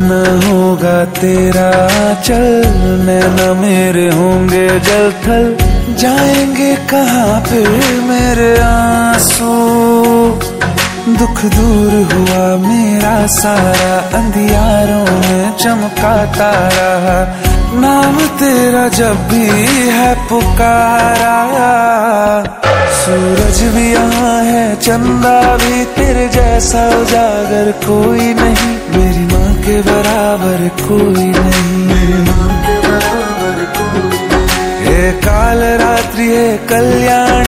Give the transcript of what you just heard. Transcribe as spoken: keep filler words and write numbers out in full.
न होगा तेरा चल, नैना मेरे होंगे जल थल, जाएंगे कहाँ फिर मेरे आंसू। दुख दूर हुआ मेरा सारा, अंधियारों में चमका तारा, नाम तेरा जब भी है पुकारा। सूरज भी यहाँ है, चंदा भी, तेरे जैसा उजागर कोई नहीं, मेरी माँ के बराबर कोई नहीं, मेरी माँ के बराबर कोई नहीं। हे काल रात्रि हे कल्याण